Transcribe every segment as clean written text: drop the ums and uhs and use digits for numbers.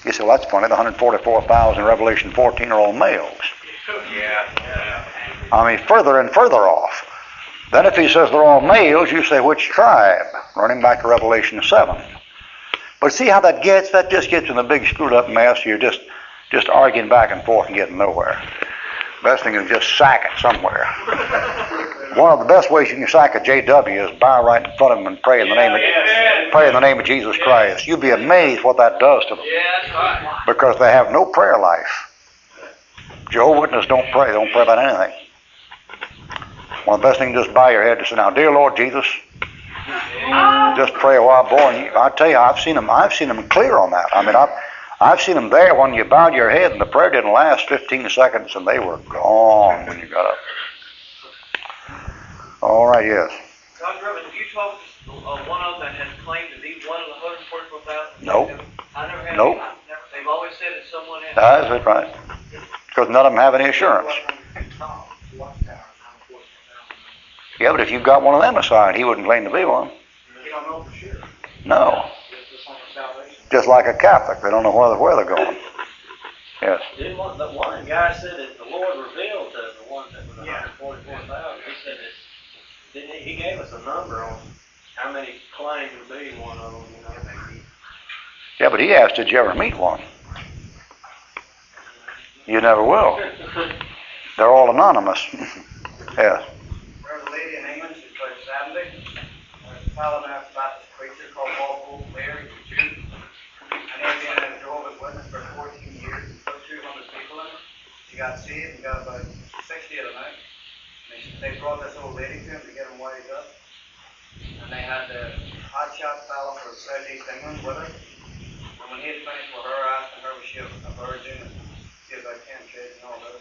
You say, well, that's funny. The 144,000 in Revelation 14 are all males. Yeah. I mean, further and further off. Then if he says they're all males, you say, which tribe? Running back to Revelation 7. But see how that gets? That just gets in a big screwed up mess. You're just arguing back and forth and getting nowhere. Best thing is just sack it somewhere. One of the best ways you can sack a JW is bow right in front of him and pray in the name of Jesus Christ. You'd be amazed what that does to them. Because they have no prayer life. Jehovah's Witnesses don't pray. They don't pray about anything. One of the best things is just bow your head and say, now, dear Lord Jesus, just pray a while, boy. And I tell you, I've seen them clear on that. I mean, I've seen them there when you bowed your head and the prayer didn't last 15 seconds and they were gone when you got up. All right, yes. Dr. Reverend, have you talked to one of them that has claimed to be one of the 144,000? Nope. I never had. Nope. They've always said it's someone else. That's it, right. Because none of them have any assurance. Yeah, but if you've got one of them assigned, he wouldn't claim to be one. You don't know for sure. No. Just like a Catholic, they don't know where they're going. Yes. The one guy said that the Lord revealed to the ones that were 144,000. He said that he gave us a number on how many claimed to be one of them. You know? Yeah, but he asked, did you ever meet one? You never will. They're all anonymous. Yes. There was a lady in England, she's about 70. There's a fellow there about this preacher called Walpole Leary, a Jew. And he'd been a Jehovah's Witness for 14 years. He put 200 people in it. She got saved and got about 60 of them out. And they brought this old lady to him to get him wise up. And they had the hotshot fellow for Southeast England with her. And when he had finished with her, asking her was she a virgin, and she was like 10 kids and all this.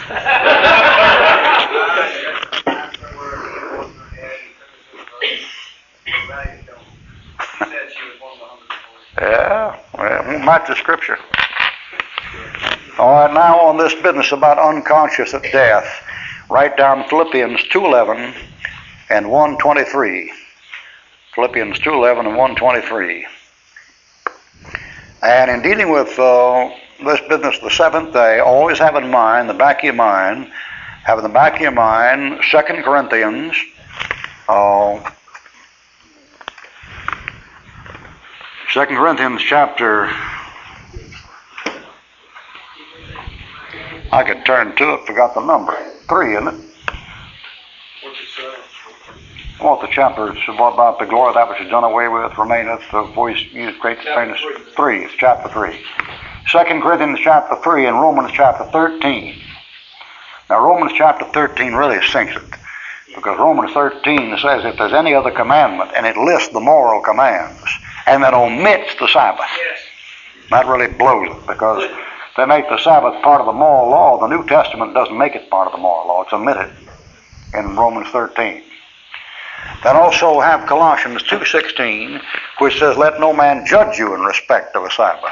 Afterward, he wasn't her head, he took her to the virgin. He ready to kill him. He said she was one of the 144. Yeah, well, it won't match the scripture. All right, now on this business about unconscious at death, write down Philippians 2:11 and 1:23. Philippians 2:11 and 1:23. And in dealing with this business, the seventh day, always have in mind, the back of your mind, have in the back of your mind 2 Corinthians 2 Corinthians chapter, I could turn to it, forgot the number, 3, isn't it? What's it say? Well, the chapter is about the glory of that which is done away with, remaineth, the voice used great famous 3, it's chapter 3. 2 Corinthians chapter 3 and Romans chapter 13. Now Romans chapter 13 really sinks it, because Romans 13 says if there's any other commandment, and it lists the moral commands, and then omits the Sabbath. Yes. That really blows it, because they make the Sabbath part of the moral law. The New Testament doesn't make it part of the moral law. It's omitted in Romans 13. Then also have Colossians 2:16, which says, let no man judge you in respect of a Sabbath.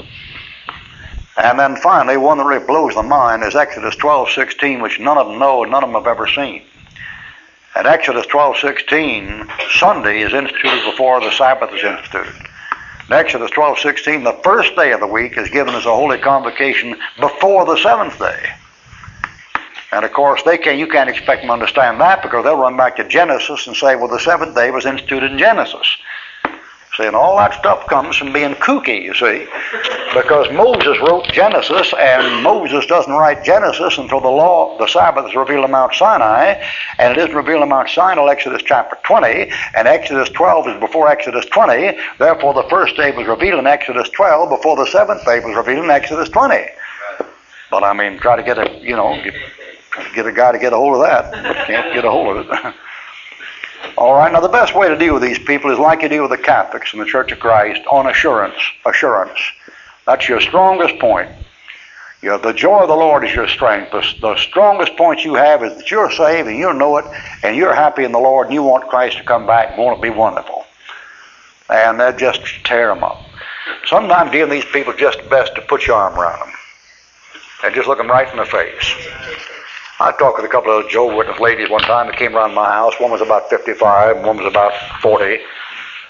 And then finally, one that really blows the mind is Exodus 12:16, which none of them know and none of them have ever seen. At Exodus 12:16, Sunday is instituted before the Sabbath is instituted. In Exodus 12:16, the first day of the week is given as a holy convocation before the seventh day. And of course, you can't expect them to understand that, because they'll run back to Genesis and say, well, the seventh day was instituted in Genesis. See, and all that stuff comes from being kooky, you see, because Moses wrote Genesis, and Moses doesn't write Genesis until the Sabbath is revealed on Mount Sinai, and it isn't revealed on Mount Sinai until Exodus chapter 20, and Exodus 12 is before Exodus 20, therefore the first day was revealed in Exodus 12 before the seventh day was revealed in Exodus 20. But I mean, try to get a guy to get a hold of that, but can't get a hold of it. All right, now the best way to deal with these people is like you deal with the Catholics in the Church of Christ, on assurance. That's your strongest point. The joy of the Lord is your strength. The strongest point you have is that you're saved and you know it, and you're happy in the Lord, and you want Christ to come back, and won't it be wonderful? And that just tear them up. Sometimes dealing with these people, it's just best to put your arm around them and just look them right in the face. I talked with a couple of Jehovah's Witness ladies one time that came around my house. One was about 55 and one was about 40.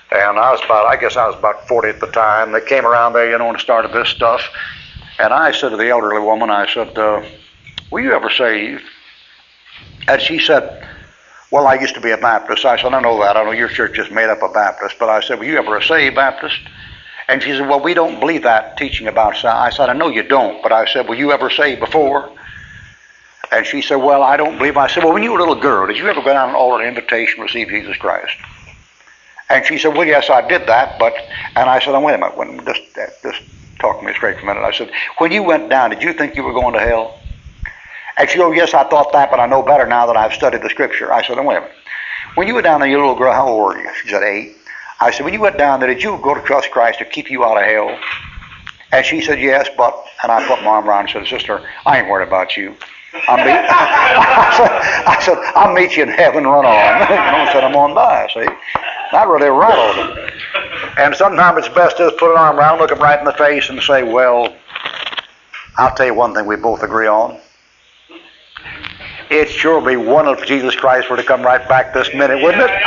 And I guess I was about 40 at the time. They came around there, and started this stuff. And I said to the elderly woman, I said, were you ever saved? And she said, well, I used to be a Baptist. I said, I know that. I know your church is made up of Baptists. But I said, were you ever a saved Baptist? And she said, well, we don't believe that teaching about salvation. I said, I know you don't. But I said, were you ever saved before? And she said, well, I don't believe. I said, well, when you were a little girl, did you ever go down and order an invitation to receive Jesus Christ? And she said, well, yes, I did that. And I said, oh, wait a minute. Just talk to me straight for a minute. I said, when you went down, did you think you were going to hell? And she goes, yes, I thought that, but I know better now that I've studied the Scripture. I said, oh, wait a minute. When you went down there, you little girl, how old were you? She said, 8. I said, when you went down there, did you go to trust Christ to keep you out of hell? And she said, yes, and I put my arm around her and said, sister, I ain't worried about you. I said, I'll meet you in heaven, run on. I said, I'm on by, see? That really rattled them. And sometimes it's best to put an arm around, look them right in the face and say, well, I'll tell you one thing we both agree on. It sure would be wonderful if Jesus Christ were to come right back this minute, wouldn't it?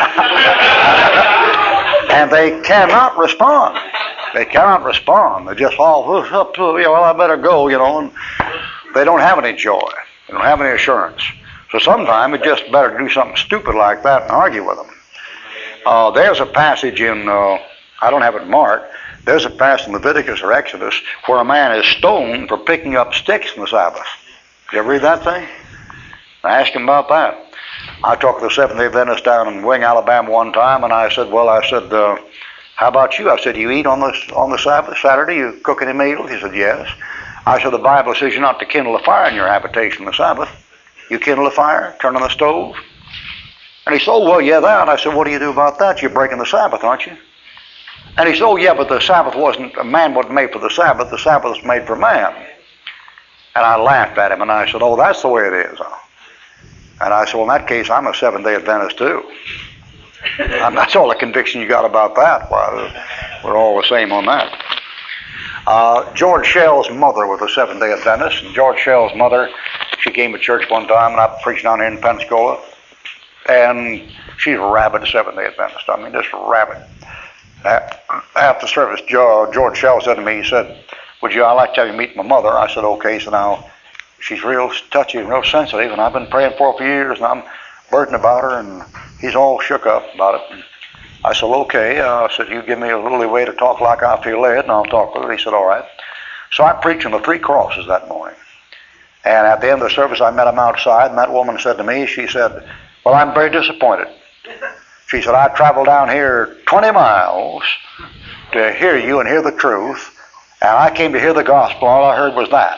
And they cannot respond. They cannot respond. They just all, well, I better go, and they don't have any joy. They don't have any assurance. So sometimes it's just better to do something stupid like that and argue with them. There's a passage in, I don't have it marked, there's a passage in Leviticus or Exodus where a man is stoned for picking up sticks on the Sabbath. Did you ever read that thing? I asked him about that. I talked to the Seventh-day Adventist down in Wing, Alabama one time, and I said, how about you? I said, you eat on the Sabbath, Saturday? You cook any meals? He said, yes. I said, the Bible says you're not to kindle a fire in your habitation on the Sabbath. You kindle a fire, turn on the stove. And he said, oh, well, yeah, that. I said, what do you do about that? You're breaking the Sabbath, aren't you? And he said, oh, yeah, but the Sabbath man wasn't made for the Sabbath. The Sabbath was made for man. And I laughed at him, and I said, oh, that's the way it is. And I said, well, in that case, I'm a Seventh-day Adventist, too. And that's all the conviction you got about that. Why, we're all the same on that. George Shell's mother was a Seventh-day Adventist. And George Shell's mother, she came to church one time, and I preached down here in Pensacola. And she's a rabid Seventh-day Adventist. I mean, just rabid. After service, George Shell said to me, he said, I'd like to have you meet my mother. I said, okay. So now, she's real touchy and real sensitive, and I've been praying for her for years, and I'm burdened about her, and he's all shook up about it. And I said, okay. I said, you give me a little way to talk like I feel led, and I'll talk with her. He said, all right. So I preached on the 3 crosses that morning. And at the end of the service, I met him outside, and that woman said to me, she said, well, I'm very disappointed. She said, I traveled down here 20 miles to hear you and hear the truth, and I came to hear the gospel, and all I heard was that.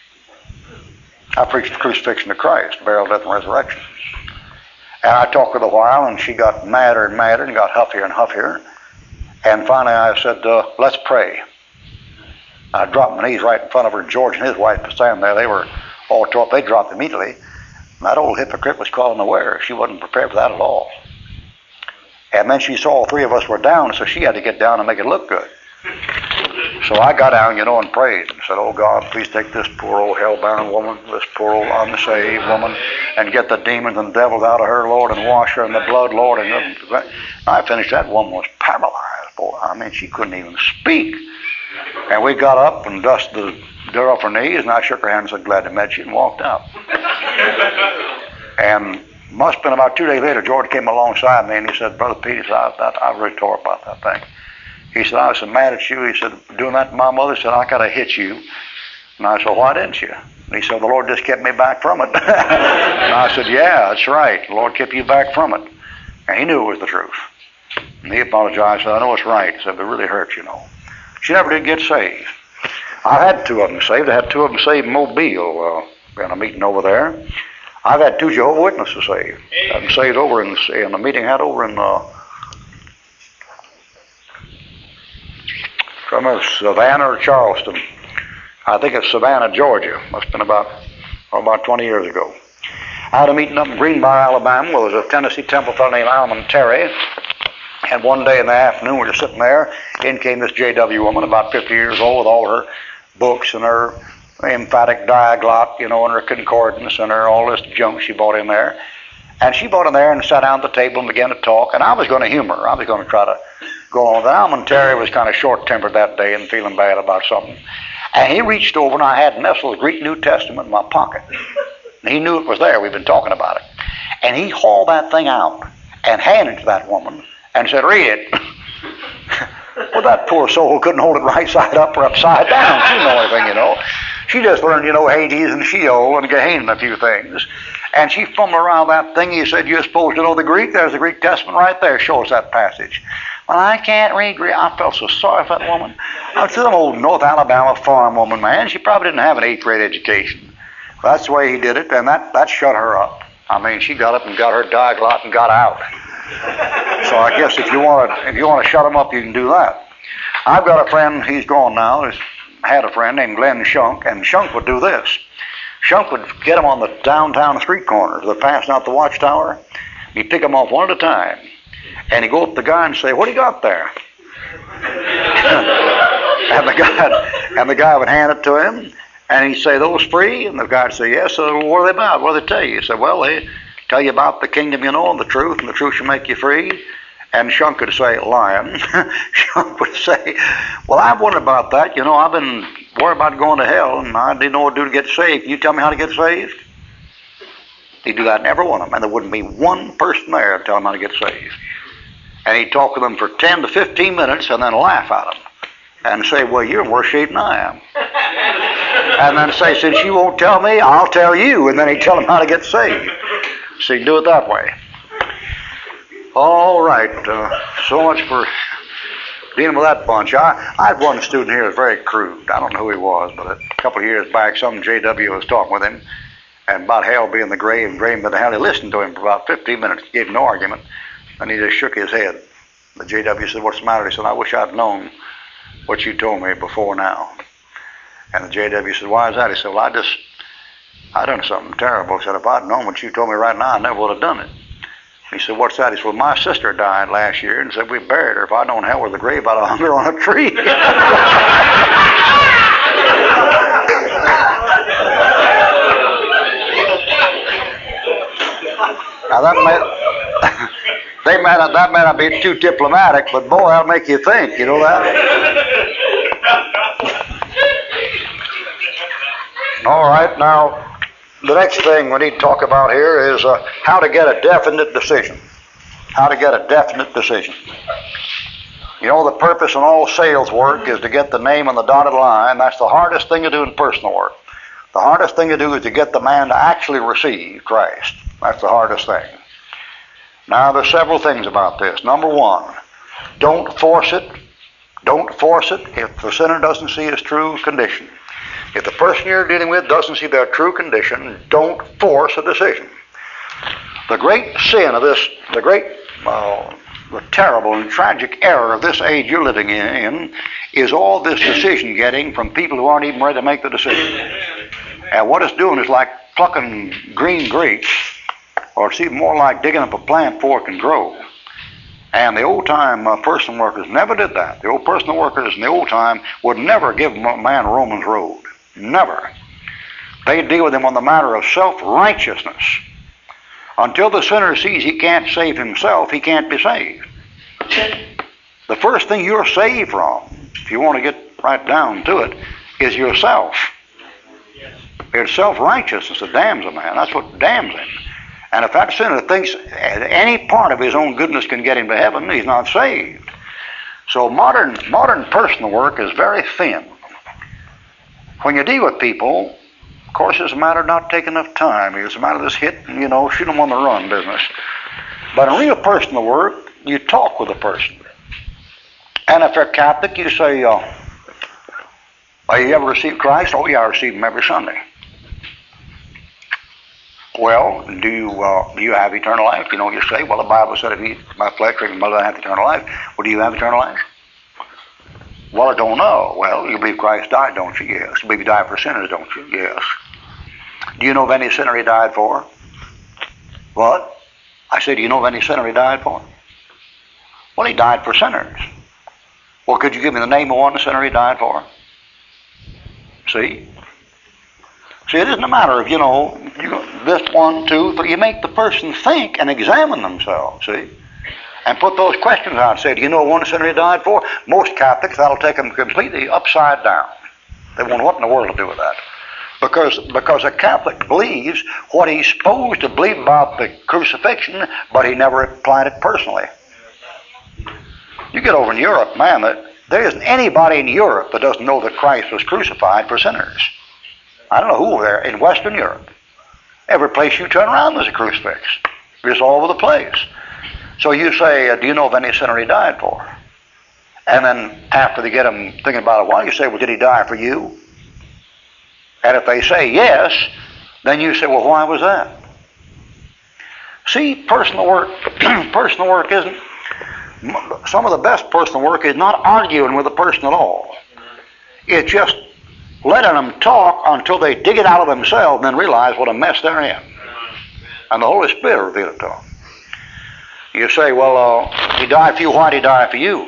I preached the crucifixion of Christ, burial, death, and resurrection. And I talked with her a while, and she got madder and madder and got huffier and huffier. And finally I said, let's pray. I dropped my knees right in front of her, and George and his wife were standing there. They were all tore up. They dropped immediately. And that old hypocrite was called unaware. She wasn't prepared for that at all. And then she saw all 3 of us were down, so she had to get down and make it look good. So I got down, and prayed and said, oh, God, please take this poor old hell-bound woman, this poor old unsaved woman, and get the demons and devils out of her, Lord, and wash her in the blood, Lord. And I finished. That woman was paralyzed, boy. I mean, she couldn't even speak. And we got up and dusted the dirt off her knees, and I shook her hand and said, glad to meet you, and walked out. And must have been about 2 days later, George came alongside me, and he said, Brother Pete, I really tore about that thing. He said, I was so mad at you. He said, doing that to my mother, said, I got to hit you. And I said, why didn't you? And he said, the Lord just kept me back from it. And I said, yeah, that's right. The Lord kept you back from it. And he knew it was the truth. And he apologized. Said, I know it's right. He said, but it really hurts, She never did get saved. I had 2 of them saved. I had 2 of them saved in Mobile, in a meeting over there. I've had 2 Jehovah's Witnesses saved. I've been saved over in a meeting I had over in from Savannah or Charleston. I think it's Savannah, Georgia. Must have been about 20 years ago. I had a meeting up in Greenbrier, Alabama, where there was a Tennessee Temple fellow named Almon Terry. And one day in the afternoon, we were sitting there. In came this J.W. woman, about 50 years old, with all her books and her emphatic diaglot, and her concordance and her all this junk she bought in there. And she brought in there and sat down at the table and began to talk. And I was going to humor her. I was going to try to go on. The Almond Terry was kind of short-tempered that day and feeling bad about something. And he reached over, and I had Nestle's Greek New Testament in my pocket. And he knew it was there. We'd been talking about it. And he hauled that thing out and handed it to that woman and said, "Read it." Well, that poor soul couldn't hold it right side up or upside down. She didn't know anything, you know. She just learned, you know, Hades and Sheol and Gehenna and a few things. And she fumbled around that thing. He said, "You're supposed to know the Greek. There's the Greek Testament right there. Show us that passage." Well, I can't read Greek. I felt so sorry for that woman. I was some old North Alabama farm woman, man. She probably didn't have an 8th grade education. But that's the way he did it, and that shut her up. I mean, she got up and got her Diaglott and got out. So I guess if you want to shut him up, you can do that. I've got a friend. He's gone now. Had a friend named Glenn Shunk, and Shunk would do this. Shunk would get them on the downtown street corners. They're passing out the watchtower. He'd pick them off one at a time. And he'd go up to the guy and say, "What do you got there?" and the guy would hand it to him, and he'd say, "Those free?" And the guy would say, "Yes." So what are they about? What do they tell you? He said, "Well, they tell you about the kingdom, you know, and the truth shall make you free." And Shunk would say, "Lying." Shunk would say, "Well, I've wondered about that. You know, I've been worried about going to hell, and I didn't know what to do to get saved. Can you tell me how to get saved?" He'd do that in every one of them, and there wouldn't be one person there to tell him how to get saved. And he'd talk to them for 10 to 15 minutes and then laugh at them and say, "Well, you're in worse shape than I am." And then say, "Since you won't tell me, I'll tell you." And then he'd tell them how to get saved. So he'd do it that way. All right. So much for dealing with that bunch. I had one student here who was very crude. I don't know who he was, but a couple of years back, some J.W. was talking with him and about hell being the grave and grave being the hell. He listened to him for about 15 minutes, gave no argument. And he just shook his head. The J.W. said, "What's the matter?" He said, "I wish I'd known what you told me before now." And the J.W. said, "Why is that?" He said, "Well, I done something terrible." He said, "If I'd known what you told me right now, I never would have done it." He said, "What's that?" He said, "Well, my sister died last year," and said, "We buried her. If I'd known hell was the grave, I'd have hung her on a tree." Now that may not be too diplomatic, but boy, that'll make you think. You know that? All right. Now, the next thing we need to talk about here is how to get a definite decision. How to get a definite decision. You know, the purpose in all sales work is to get the name on the dotted line. That's the hardest thing to do in personal work. The hardest thing to do is to get the man to actually receive Christ. That's the hardest thing. Now, there's several things about this. Number one, don't force it. Don't force it if the sinner doesn't see his true condition. If the person you're dealing with doesn't see their true condition, don't force a decision. The great sin of this, the terrible and tragic error of this age you're living in is all this decision getting from people who aren't even ready to make the decision. And what it's doing is like plucking green grapes, or it's even more like digging up a plant before it can grow. And the old-time personal workers never did that. The old personal workers in the old time would never give a man a Romans road. Never. They'd deal with him on the matter of self-righteousness. Until the sinner sees he can't save himself, he can't be saved. The first thing you're saved from, if you want to get right down to it, is yourself. It's self-righteousness that damns a man. That's what damns him. And if that sinner thinks any part of his own goodness can get him to heaven, he's not saved. So modern personal work is very thin. When you deal with people, of course, it's a matter of not taking enough time. It's a matter of this hit and, shoot them on the run business. But in real personal work, you talk with the person. And if they're Catholic, you say, "You ever received Christ?" "Oh, yeah, I receive him every Sunday." "Well, do you have eternal life?" You say, "Well, the Bible said if you eat my flesh, drink my blood, I have eternal life." "Well, do you have eternal life?" "Well, I don't know." "Well, you believe Christ died, don't you?" "Yes." "You believe he died for sinners, don't you?" "Yes." "Do you know of any sinner he died for?" "What?" I said, "Do you know of any sinner he died for?" "Well, he died for sinners." "Well, could you give me the name of one sinner he died for?" See, it isn't a matter of, this 1, 2, 3. You make the person think and examine themselves, see? and put those questions out and say, do you know one sinner he died for? Most Catholics, that'll take them completely upside down. They won't know what in the world to do with that. Because a Catholic believes what he's supposed to believe about the crucifixion, but he never applied it personally. You get over in Europe, man, there isn't anybody in Europe that doesn't know that Christ was crucified for sinners. I don't know who there in Western Europe. Every place you turn around there's a crucifix. It's all over the place. So you say, do you know of any sinner he died for? And then after they get them thinking about it a while, you say, well, did he die for you? And if they say yes, then you say, well, why was that? See, personal work isn't, some of the best personal work is not arguing with a person at all. It's just letting them talk until they dig it out of themselves and then realize what a mess they're in. And the Holy Spirit will reveal it to them. You say, well, he died for you, why did he die for you?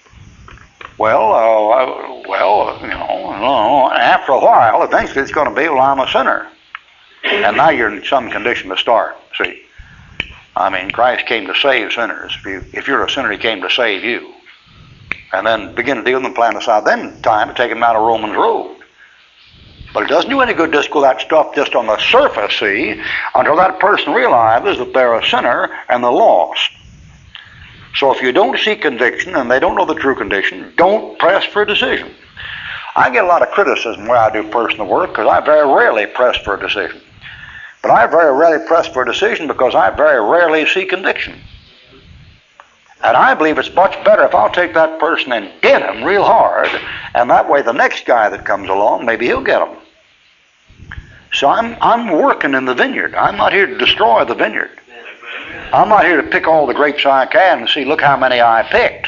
Well, after a while, eventually it's going to be, well, I'm a sinner. And now you're in some condition to start, see. I mean, Christ came to save sinners. If you're a sinner, he came to save you. And then begin to deal with them, plan aside. Then time to take them out of Romans Road. But it doesn't do any good just to go that stuff just on the surface, see, until that person realizes that they're a sinner and they're lost. So if you don't see conviction and they don't know the true condition, don't press for a decision. I get a lot of criticism where I do personal work because I very rarely press for a decision. But I very rarely press for a decision because I very rarely see conviction. And I believe it's much better if I'll take that person and get him real hard, and that way the next guy that comes along, maybe he'll get him. So I'm working in the vineyard. I'm not here to destroy the vineyard. I'm not here to pick all the grapes I can and see, look how many I picked.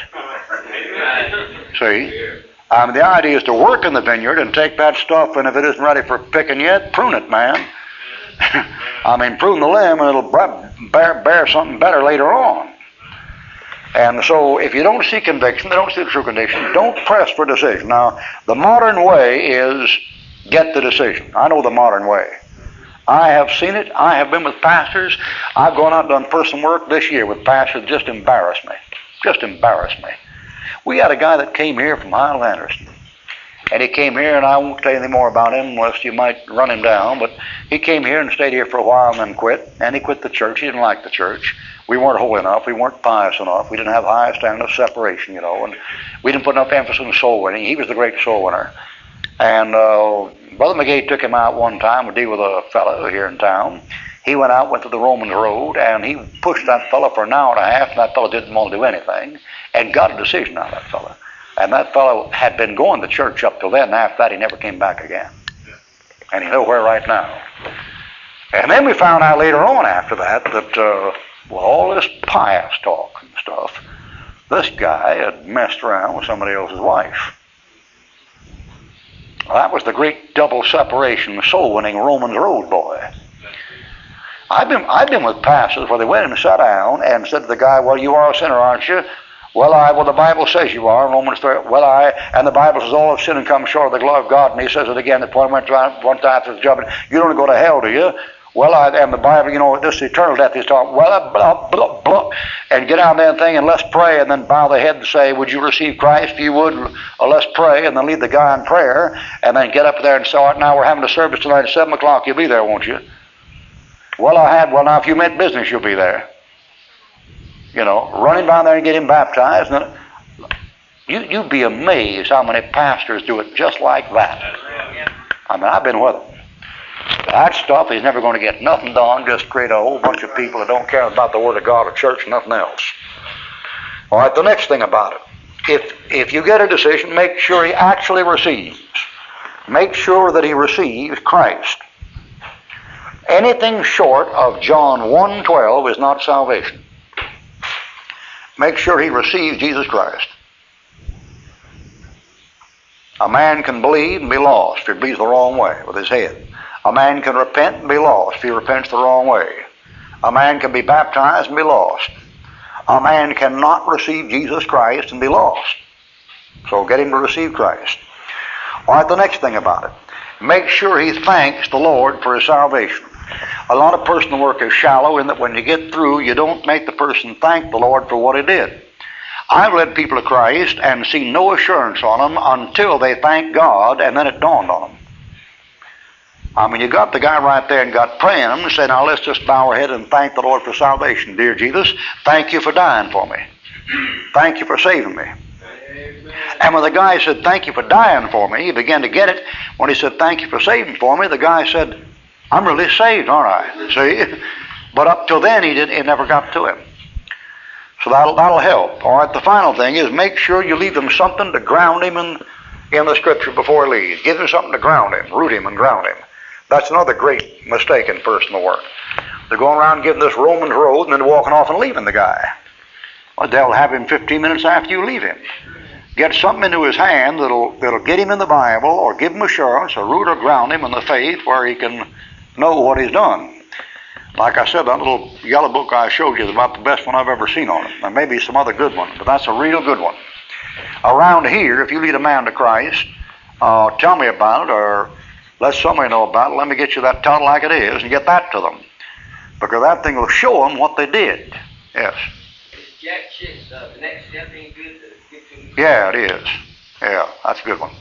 See? The idea is to work in the vineyard and take that stuff, and if it isn't ready for picking yet, prune it, man. Prune the limb, and it'll bear something better later on. And so if you don't see conviction, they don't see the true condition, don't press for decision. Now, the modern way is get the decision. I know the modern way. I have seen it. I have been with pastors. I've gone out and done personal work this year with pastors that just embarrassed me. Just embarrassed me. We had a guy that came here from Highland Anderson. And he came here, and I won't tell you any more about him unless you might run him down, but he came here and stayed here for a while and then quit. And he quit the church. He didn't like the church. We weren't holy enough. We weren't pious enough. We didn't have high standard of separation, and we didn't put enough emphasis on soul winning. He was the great soul winner. And Brother McGee took him out one time to deal with a fellow here in town. He went to the Romans Road, and he pushed that fellow for an hour and a half, and that fellow didn't want to do anything, and got a decision out of that fellow. And that fellow had been going to church up till then, and after that he never came back again. And he's nowhere right now. And then we found out later on after that all this pious talk and stuff, this guy had messed around with somebody else's wife. Well, that was the great double separation, soul-winning Romans Road boy. I've been with pastors where they went and sat down and said to the guy, well, you are a sinner, aren't you? Well, the Bible says you are, Romans 3. And the Bible says all have sinned and come short of the glory of God. And he says it again, the point went one time to the judgment. You don't go to hell, do you? And the Bible, this eternal death he's talking, and get out there and thing, and let's pray, and then bow the head and say, would you receive Christ? If you would, let's pray, and then lead the guy in prayer, and then get up there and say, all right, now we're having a service tonight at 7 o'clock, you'll be there, won't you? Now if you meant business, you'll be there. Run him down there and get him baptized. And you'd be amazed how many pastors do it just like that. I've been with them. That stuff is never going to get nothing done, just create a whole bunch of people that don't care about the Word of God or church and nothing else. All right, the next thing about it. If you get a decision, make sure he actually receives. Make sure that he receives Christ. Anything short of John 1:12 is not salvation. Make sure he receives Jesus Christ. A man can believe and be lost if he believes the wrong way with his head. A man can repent and be lost if he repents the wrong way. A man can be baptized and be lost. A man cannot receive Jesus Christ and be lost. So get him to receive Christ. All right, the next thing about it. Make sure he thanks the Lord for his salvation. A lot of personal work is shallow in that when you get through, you don't make the person thank the Lord for what he did. I've led people to Christ and seen no assurance on them until they thanked God, and then it dawned on them. I mean, you got the guy right there and got praying and said, now let's just bow our head and thank the Lord for salvation. Dear Jesus, thank you for dying for me. Thank you for saving me. Amen. And when the guy said, thank you for dying for me, he began to get it. When he said, thank you for saving for me, the guy said, I'm really saved, aren't I? See? But up till then, it never got to him. So that'll help. All right, the final thing is make sure you leave them something to ground him in the Scripture before he leaves. Give him something to ground him, root him and ground him. That's another great mistake in personal work. They're going around giving this Romans road and then walking off and leaving the guy. Well, they'll have him 15 minutes after you leave him. Get something into his hand that'll get him in the Bible or give him assurance or root or ground him in the faith where he can know what he's done. Like I said, that little yellow book I showed you is about the best one I've ever seen on it. There may be some other good ones, but that's a real good one. Around here, if you lead a man to Christ, tell me about it or let somebody know about it. Let me get you that title like it is and get that to them. Because that thing will show them what they did. Yes. Is Jack Chick's the next step any good to get to you? Yeah, it is. Yeah, that's a good one.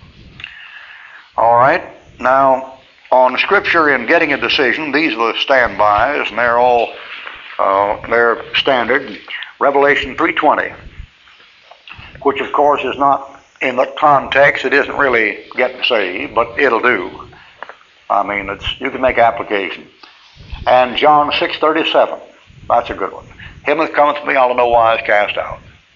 All right. Now, on Scripture in getting a decision, these are the standbys, and they're all they're standard. Revelation 3:20, which of course is not in the context. It isn't really getting saved, but it'll do. I mean, you can make application. And John 6:37, that's a good one. Him that cometh to me, I'll in no wise cast out.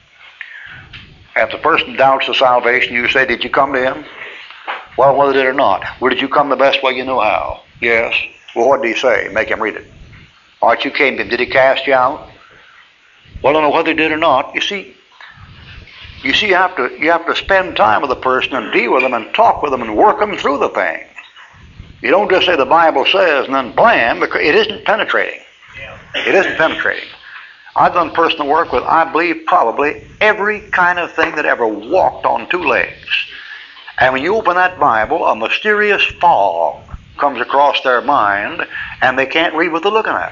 If the person doubts the salvation, you say, did you come to him? Well, whether did or not. Well, did you come the best way you knew how? Yes. Well, what did he say? Make him read it. All right, you came to him. Did he cast you out? Well, I don't know whether he did or not. You see, you have to spend time with the person and deal with them and talk with them and work them through the thing. You don't just say the Bible says and then blam, because it isn't penetrating. It isn't penetrating. I've done personal work with, I believe, probably every kind of thing that ever walked on two legs. And when you open that Bible, a mysterious fog comes across their mind, and they can't read what they're looking at.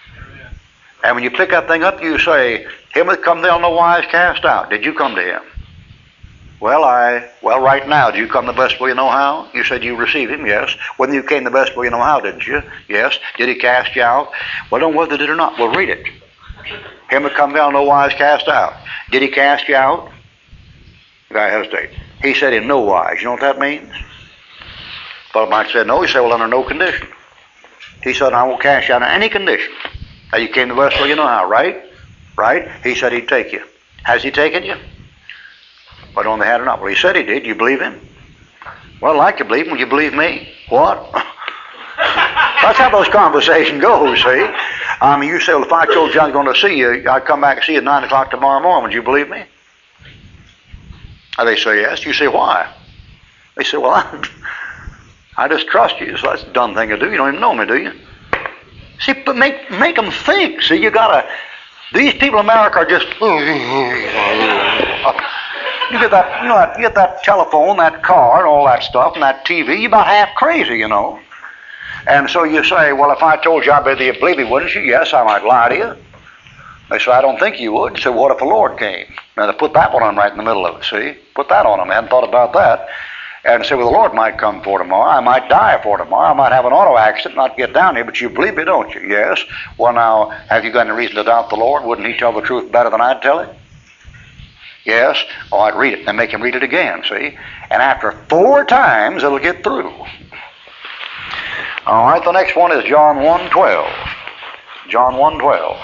And when you pick that thing up, you say, him that come there on no wise cast out. Did you come to him? Well, right now, did you come the best way you know how? You said you received him, yes. When you came the best way you know how, didn't you? Yes. Did he cast you out? Well, don't know whether he did or not. Well, read it. Him that come down no wise cast out. Did he cast you out? The guy hesitates. He said in no wise. You know what that means? But might say no. He said, well, under no condition. He said, I won't cast you out under any condition. Now, you came the best way you know how, right? Right? He said he'd take you. Has he taken you? But on the had or not. Well, he said he did. You believe him? Well, I'd like to believe him. Will you believe me? What? That's how those conversations go, see? I mean, you say, well, if I told you I was going to see you, I'd come back and see you at 9 o'clock tomorrow morning. Would you believe me? And they say yes. You say, why? They say, well, I just trust you. So that's a dumb thing to do. You don't even know me, do you? See, but make them think. See, you gotta. These people in America are just. You get that, you get that telephone, that car, and all that stuff, and that TV. You're about half crazy, you know. And so you say, well, if I told you, I bet you believe me, wouldn't you? Yes, I might lie to you. They say, I don't think you would. So what if the Lord came? Now, they put that one on right in the middle of it, see? Put that on them. I hadn't thought about that. And say, well, the Lord might come for tomorrow. I might die for tomorrow. I might have an auto accident, not get down here, but you believe me, don't you? Yes. Well, now, have you got any reason to doubt the Lord? Wouldn't he tell the truth better than I'd tell it? Yes. Oh, I'd read it and make him read it again, see? And after 4 times, it'll get through. All right, the next one is John 1:12. John 1:12.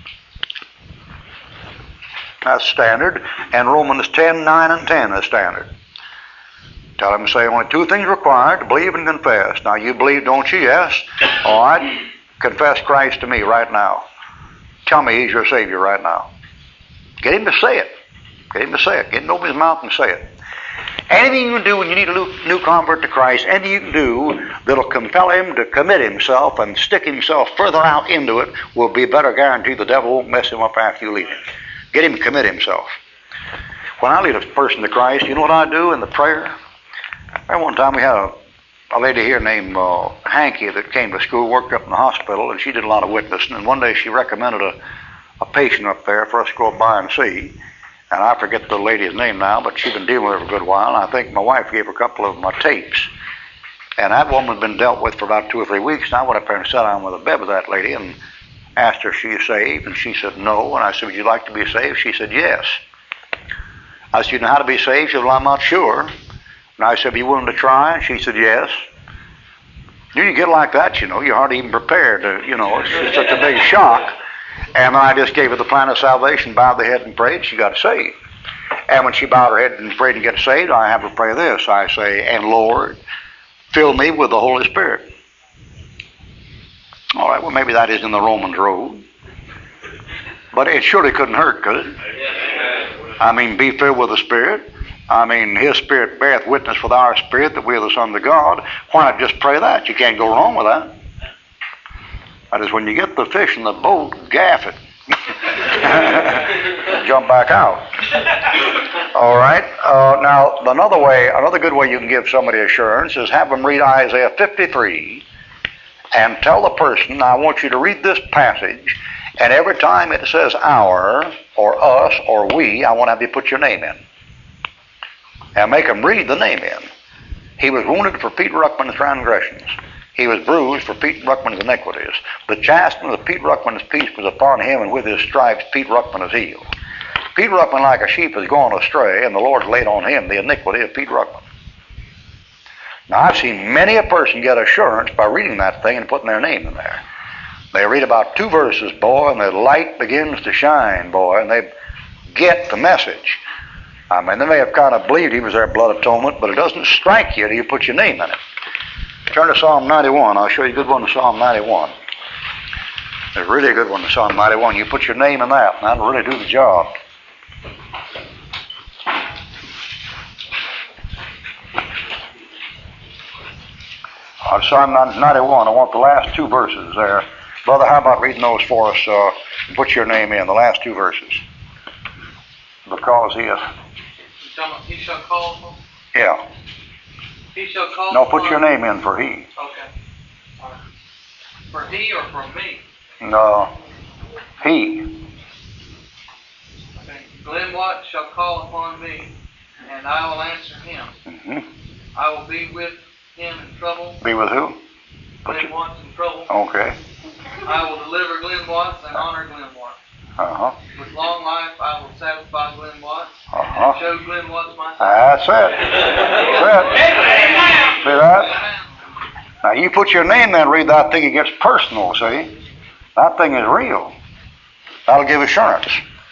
That's standard. And Romans 10:9 and 10 is standard. Tell him to say only 2 things required, to believe and confess. Now, you believe, don't you? Yes. All right. Confess Christ to me right now. Tell me he's your Savior right now. Get him to say it. Get him to say it. Get him to open his mouth and say it. Anything you can do when you need a new convert to Christ, anything you can do that'll compel him to commit himself and stick himself further out into it will be a better guarantee the devil won't mess him up after you leave him. Get him to commit himself. When I lead a person to Christ, you know what I do in the prayer? One time we had a lady here named Hankey that came to school, worked up in the hospital, and she did a lot of witnessing. And one day she recommended a patient up there for us to go by and see. And I forget the lady's name now, but she'd been dealing with her for a good while. And I think my wife gave her a couple of my tapes. And that woman had been dealt with for about 2 or 3 weeks. And I went up there and sat down with a bed with that lady and asked her if she is saved. And she said no. And I said, would you like to be saved? She said yes. I said, you know how to be saved? She said, well, I'm not sure. And I said, are you willing to try? And she said, yes. You get like that, you know, you're hardly even prepared to, you know, it's just such a big shock. And I just gave her the plan of salvation, bowed the head and prayed, she got saved. And when she bowed her head and prayed and got saved, I have her pray this. I say, and Lord, fill me with the Holy Spirit. All right, well, maybe that isn't the Romans road. But it surely couldn't hurt, could it? I mean, be filled with the Spirit. I mean, His Spirit beareth witness with our spirit that we are the sons of God. Why not just pray that? You can't go wrong with that. That is, when you get the fish in the boat, gaff it. Jump back out. All right. Now, another good way you can give somebody assurance is have them read Isaiah 53 and tell the person, I want you to read this passage, and every time it says our, or us, or we, I want to have you put your name in. And make them read the name in. He was wounded for Pete Ruckman's transgressions. He was bruised for Pete Ruckman's iniquities. The chastisement of Pete Ruckman's peace was upon him, and with his stripes Pete Ruckman is healed. Pete Ruckman, like a sheep, has gone astray, and the Lord laid on him the iniquity of Pete Ruckman. Now, I've seen many a person get assurance by reading that thing and putting their name in there. They read about 2 verses, boy, and the light begins to shine, boy, and they get the message. I mean, they may have kind of believed he was their blood atonement, but it doesn't strike you till you put your name in it. Turn to Psalm 91. I'll show you a good one to Psalm 91. There's really a good one to Psalm 91. You put your name in that, and that'll really do the job. Psalm 91, I want the last 2 verses there. Brother, how about reading those for us? Put your name in, the last 2 verses. Because He shall call for? Yeah. He shall call No, put your name in for he. Okay. For he or for me? No. He. Okay. Glenn Watt shall call upon me, and I will answer him. Mm-hmm. I will be with him in trouble. Be with who? Glenn Watt's in trouble. Okay. I will deliver Glenn Watts and honor Glenn Watts. Uh-huh. With long life, I will satisfy Glenn Watts Uh-huh. and show Glenn Watts my That's it. That's it. See that? Now, you put your name there and read that thing, it gets personal, see? That thing is real. That'll give assurance.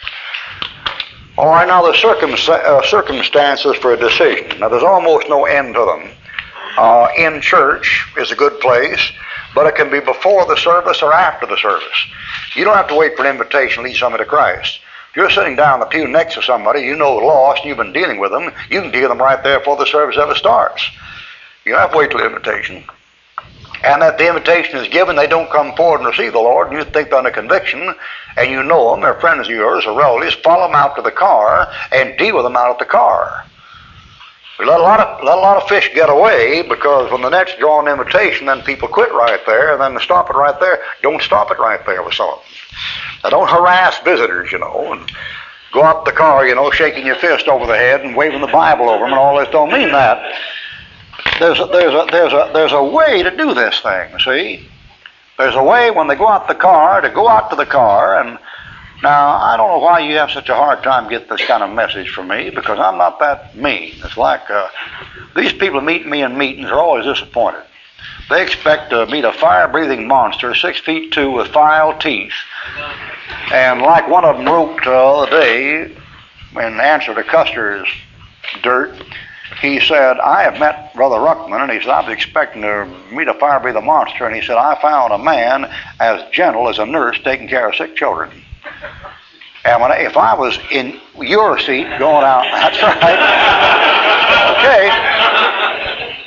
All right, now the circumstances for a decision. Now, there's almost no end to them. In church is a good place, but it can be before the service or after the service. You don't have to wait for an invitation to lead somebody to Christ. If you're sitting down in the pew next to somebody you know lost and you've been dealing with them, you can deal with them right there before the service ever starts. You don't have to wait till the invitation. And that the invitation is given, they don't come forward and receive the Lord, and you think they're under conviction, and you know them, they're friends of yours or relatives, follow them out to the car and deal with them out at the car. We let a lot of fish get away because when the nets draw an invitation, then people quit right there, and then they stop it right there. Don't stop it right there with some of them. Now, don't harass visitors, you know, and go up the car, you know, shaking your fist over the head and waving the Bible over them and all this. Don't mean that. There's a way to do this thing, see? There's a way when they go out the car to go out to the car, and now I don't know why you have such a hard time getting this kind of message from me, because I'm not that mean. It's like these people who meet me in meetings are always disappointed. They expect to meet a fire-breathing monster, 6'2" with file teeth. And like one of them wrote the other day, in answer to Custer's dirt, he said, I have met Brother Ruckman, and he said, I was expecting to meet a fire-breathing monster, and he said, I found a man as gentle as a nurse taking care of sick children. And if I was in your seat going out, that's right. Okay.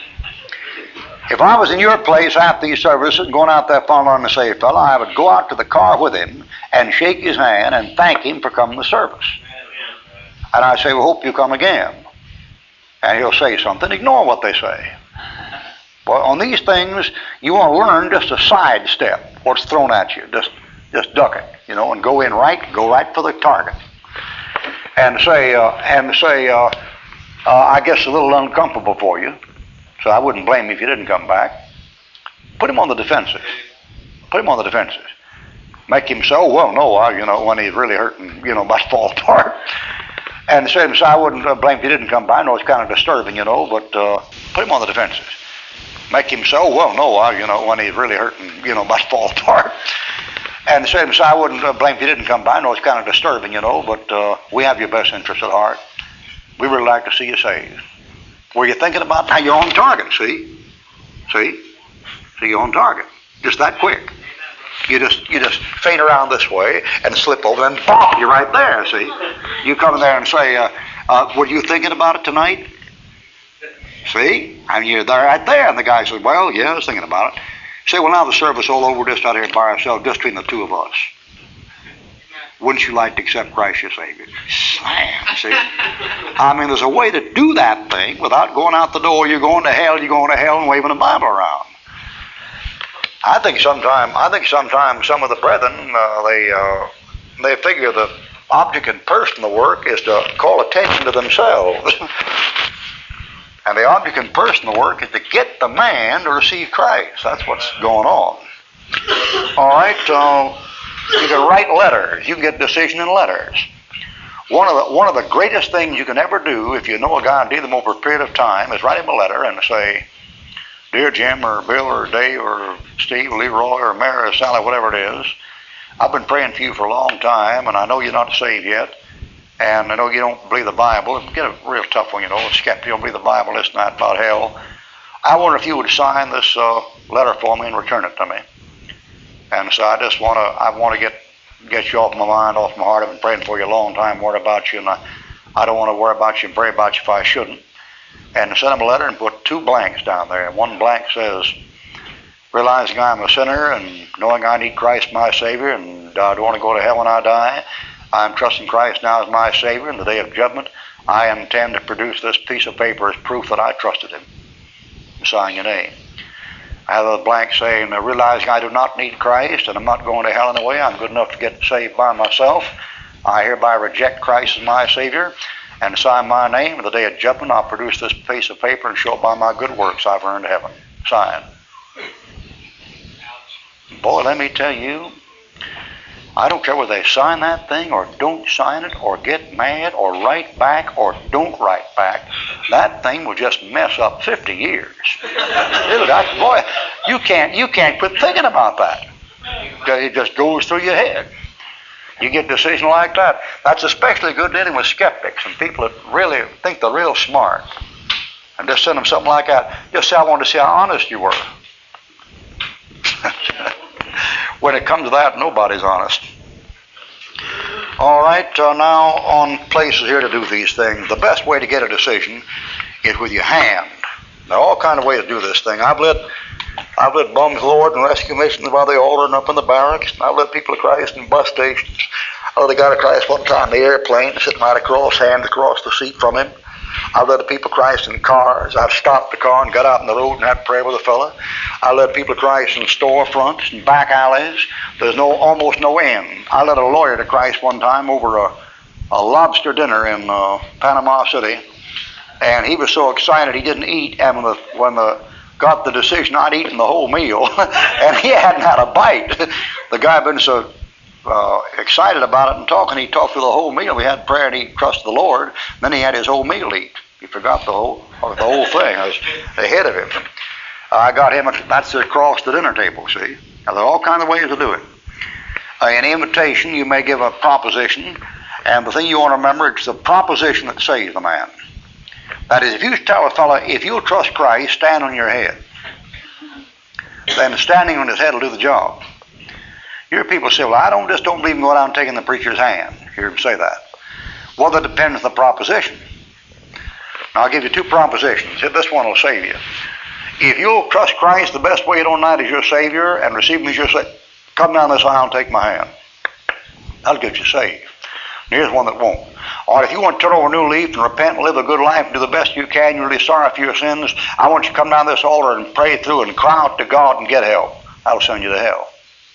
If I was in your place after these services going out there following the saved fellow, I would go out to the car with him and shake his hand and thank him for coming to service. And I'd say, we hope you come again. And he'll say something, ignore what they say. Well, on these things, you want to learn just to sidestep what's thrown at you. Just duck it, and go right for the target. And say, I guess a little uncomfortable for you, so I wouldn't blame you if you didn't come back. Put him on the defensive. Make him say, oh, well, no, when he's really hurting, about to fall apart. And say, I wouldn't blame if you didn't come by. I know it's kind of disturbing, but put him on the defensive. Make him say, oh, well, no, when he's really hurting, about to fall apart. And say, I wouldn't blame if you didn't come by. I know it's kind of disturbing, but we have your best interest at heart. We really like to see you saved. Were you thinking about how you're on target, see? See, you're on target. Just that quick. You just feint around this way and slip over and pop, you're right there, see? You come in there and say, were you thinking about it tonight? See? And you're there right there. And the guy says, well, yeah, I was thinking about it. Say, well, now the service all over, just out here by ourselves, just between the two of us. Wouldn't you like to accept Christ your Savior? Slam, see? I mean, there's a way to do that thing without going out the door. You're going to hell and waving a Bible around. I think sometimes some of the brethren, they figure the object and purpose in the work is to call attention to themselves. And the object and purpose in the work is to get the man to receive Christ. That's what's going on. All right, you can write letters. You can get decision in letters. One of the greatest things you can ever do if you know a guy and deal with him over a period of time is write him a letter and say, Dear Jim or Bill or Dave or Steve or Leroy or Mary or Sally, whatever it is, I've been praying for you for a long time, and I know you're not saved yet, and I know you don't believe the Bible. Get a real tough one, skeptic. You don't believe the Bible, this and that about hell. I wonder if you would sign this letter for me and return it to me. And so I want to get you off my mind, off my heart. I've been praying for you a long time, worried about you, and I don't want to worry about you and pray about you if I shouldn't. And send him a letter and put 2 blanks down there. And one blank says, realizing I'm a sinner and knowing I need Christ my Savior and I don't want to go to hell when I die, I'm trusting Christ now as my Savior. In the day of judgment, I intend to produce this piece of paper as proof that I trusted Him. Sign your name. I have a blank saying, realizing I do not need Christ and I'm not going to hell anyway, I'm good enough to get saved by myself. I hereby reject Christ as my Savior and sign my name. In the day of judgment, I'll produce this piece of paper and show it by my good works I've earned heaven. Sign. Boy, let me tell you, I don't care whether they sign that thing or don't sign it or get mad or write back or don't write back. That thing will just mess up 50 years. Boy, you can't quit thinking about that. It just goes through your head. You get a decision like that. That's especially good dealing with skeptics and people that really think they're real smart. And just send them something like that. Just say, I wanted to see how honest you were. When it comes to that, nobody's honest. All right, now on places here to do these things. The best way to get a decision is with your hand. There are all kinds of ways to do this thing. I've led bums, Lord, and rescue missions by the altar and up in the barracks. And I've led people of Christ in bus stations. I led a guy to Christ one time in the airplane, sitting right across, hands across the seat from him. I've led the people of Christ in cars. I've stopped the car and got out in the road and had prayer with a fella. I led people of Christ in storefronts and back alleys. There's almost no end. I led a lawyer to Christ one time over a lobster dinner in Panama City, and he was so excited he didn't eat. And when got the decision, I'd eaten the whole meal, and he hadn't had a bite. The guy had been so excited about it and talking. He talked through the whole meal. We had prayer and he trusted the Lord. Then he had his whole meal to eat. He forgot the whole thing. I was ahead of him. I got him. That's across the dinner table. See, now, there are all kinds of ways to do it. An invitation, you may give a proposition, and the thing you want to remember, it's the proposition that saves the man. That is, if you tell a fellow, if you'll trust Christ, stand on your head, then standing on his head will do the job. You hear people say, well, I don't believe in going out and taking the preacher's hand. You hear them say that. Well, that depends on the proposition. Now, I'll give you 2 propositions. This one will save you. If you'll trust Christ the best way tonight as your Savior and receive Him as your Savior, come down this aisle and take my hand. That'll get you saved. Here's one that won't. Or if you want to turn over a new leaf and repent and live a good life and do the best you can, you're really sorry for your sins, I want you to come down this altar and pray through and cry out to God and get help. That'll send you to hell.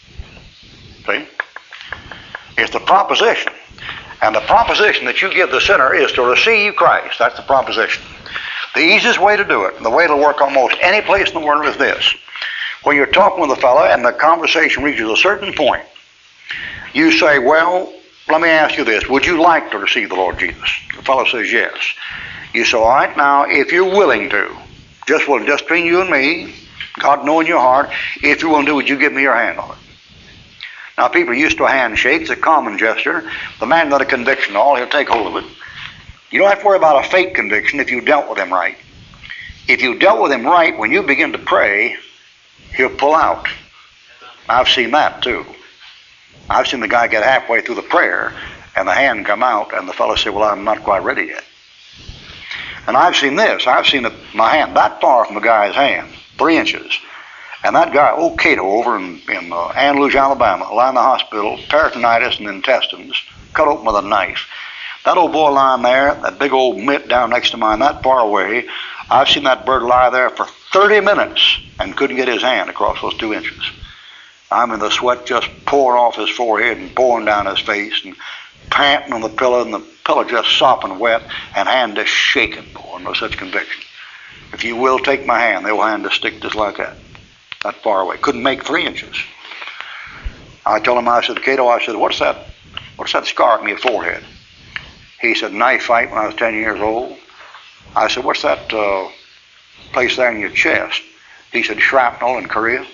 See? It's the proposition. And the proposition that you give the sinner is to receive Christ. That's the proposition. The easiest way to do it, and the way it'll work almost any place in the world, is this. When you're talking with a fellow and the conversation reaches a certain point, you say, well, let me ask you this. Would you like to receive the Lord Jesus? The fellow says yes. You say, all right, now, if you're willing to, just between you and me, God knowing your heart, if you're willing to, would you give me your hand on it? Now, people are used to a handshake. It's a common gesture. The man got a conviction, all, he'll take hold of it. You don't have to worry about a fake conviction if you dealt with him right. If you dealt with him right, when you begin to pray, he'll pull out. I've seen that, too. I've seen the guy get halfway through the prayer, and the hand come out, and the fellow say, well, I'm not quite ready yet. And I've seen this. I've seen my hand that far from the guy's hand, 3 inches. And that guy, old Cato, over in Andalusia, Alabama, lying in the hospital, peritonitis and intestines, cut open with a knife. That old boy lying there, that big old mitt down next to mine, that far away, I've seen that bird lie there for 30 minutes and couldn't get his hand across those 2 inches. I mean, the sweat just pouring off his forehead and pouring down his face and panting on the pillow, and the pillow just sopping wet, and hand just shaking, boy, no such conviction. If you will take my hand, the old hand just stick just like that far away. Couldn't make 3 inches. I told him, I said, Cato, I said, what's that scar on your forehead? He said, knife fight when I was 10 years old. I said, what's that place there in your chest? He said, shrapnel in Korea.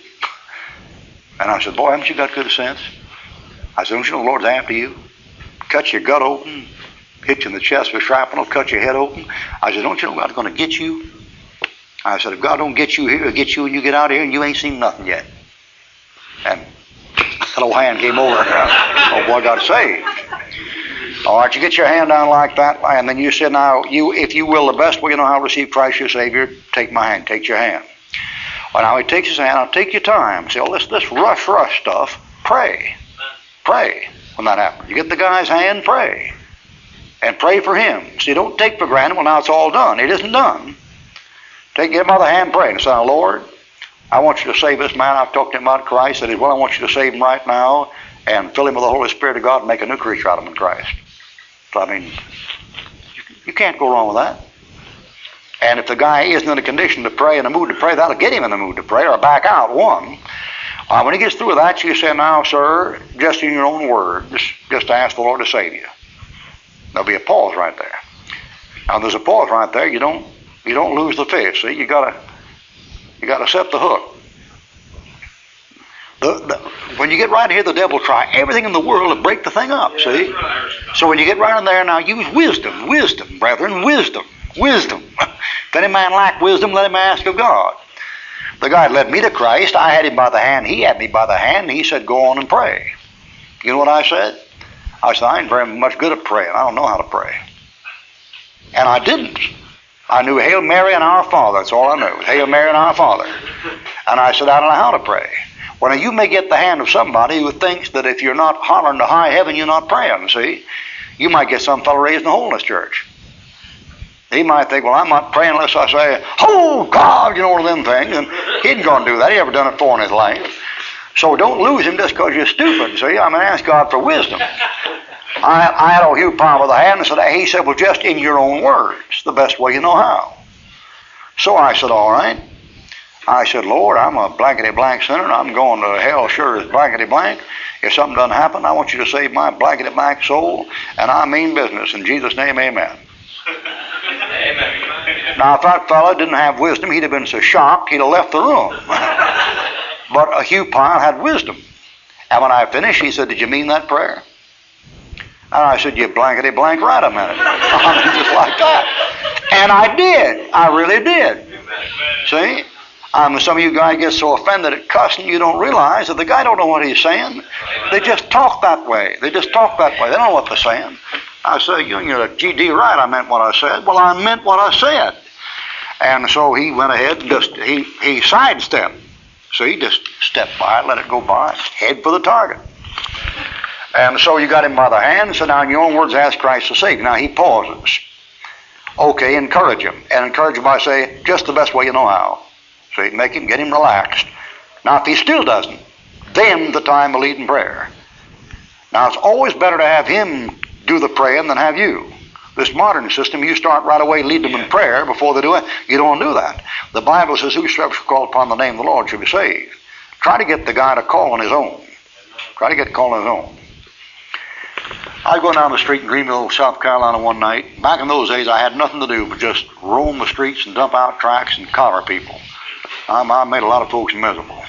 And I said, boy, haven't you got good sense? I said, don't you know the Lord's after you? Cut your gut open, hit you in the chest with shrapnel, cut your head open. I said, don't you know God's going to get you? I said, if God don't get you here, he'll get you when you get out of here, and you ain't seen nothing yet. And that old hand came over. Oh, boy, got saved. All right, you get your hand down like that, and then you said, now, if you will, the best way you know how to receive Christ your Savior, take my hand, take your hand. Well, now he takes his hand, I'll take your time. See, all this rush stuff, pray. Pray when that happens. You get the guy's hand, pray. And pray for him. See, don't take for granted, well, now it's all done. It isn't done. Get him by the hand, pray, and say, now, Lord, I want you to save this man. I've talked to him about Christ. That is, well, I want you to save him right now and fill him with the Holy Spirit of God and make a new creature out of him in Christ. So, I mean, you can't go wrong with that. And if the guy isn't in a condition to pray, in a mood to pray, that'll get him in the mood to pray, or back out, one. When he gets through with that, you say, now, sir, just in your own words, just ask the Lord to save you. There'll be a pause right there. Now, there's a pause right there. You don't lose the fish. See, you gotta set the hook. When you get right here, the devil will try everything in the world to break the thing up. See, so when you get right in there, now use wisdom, brethren, wisdom. If any man lack wisdom, let him ask of God. The guy led me to Christ. I had him by the hand. He had me by the hand. He said, go on and pray. You know what I said? I said, I ain't very much good at praying. I don't know how to pray. And I didn't. I knew Hail Mary and Our Father. That's all I knew. Hail Mary and Our Father. And I said, I don't know how to pray. Well, now you may get the hand of somebody who thinks that if you're not hollering to high heaven, you're not praying, see? You might get some fellow raised in a holiness church. He might think, well, I'm not praying unless I say, oh, God, you know, one of them things. And he ain't going to do that. He never done it before in his life. So don't lose him just because you're stupid, see? I'm going to ask God for wisdom. I had old Hugh Palmer with a hand, and he said, well, just in your own words, the best way you know how. So I said, all right. I said, Lord, I'm a blankety-blank sinner, and I'm going to hell sure as blankety-blank. If something doesn't happen, I want you to save my blankety-blank soul, and I mean business. In Jesus' name, amen. Amen. Now, if that fellow didn't have wisdom, he'd have been so shocked, he'd have left the room. But Hugh Pyle had wisdom. And when I finished, he said, did you mean that prayer? And I said, you blankety-blank right a minute. I mean, just like that. And I did. I really did. See? Some of you guys get so offended at cussing, you don't realize that the guy don't know what he's saying. They just talk that way. They don't know what they're saying. I said, you're a GD right, I meant what I said. Well, I meant what I said. And so he went ahead and he sidestepped. So he just stepped by it, let it go by, head for the target. And so you got him by the hand, so now in your own words, ask Christ to save you. Now he pauses. Okay, encourage him. And encourage him by saying, just the best way you know how. So you make him, get him relaxed. Now if he still doesn't, then the time to lead in prayer. Now it's always better to have him do the praying than have you. This modern system, you start right away, lead them in prayer before they do it. You don't do that. The Bible says, whosoever shall call upon the name of the Lord shall be saved. Try to get the guy to call on his own. Try to get called on his own. I was going down the street in Greenville, South Carolina one night. Back in those days, I had nothing to do but just roam the streets and dump out tracts and collar people. I made a lot of folks miserable.